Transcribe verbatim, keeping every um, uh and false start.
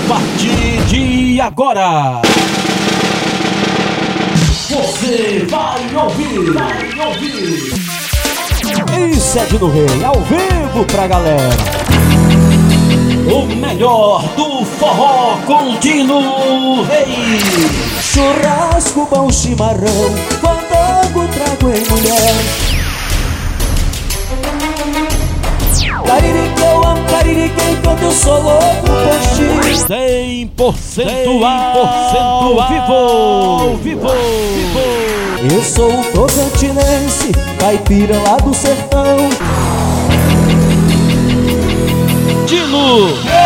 partir de agora, você vai ouvir, vai ouvir. E Sede do Rei, ao vivo pra galera. O melhor do forró contínuo Rei. Churrasco, bom chimarrão, fandango, trago em mulher. Cariri que eu amo, cariri que enquanto eu sou louco por ti. cem por cento ao vivo, ao vivo, vivo. Eu sou o tocantinense, caipira lá do sertão. Dino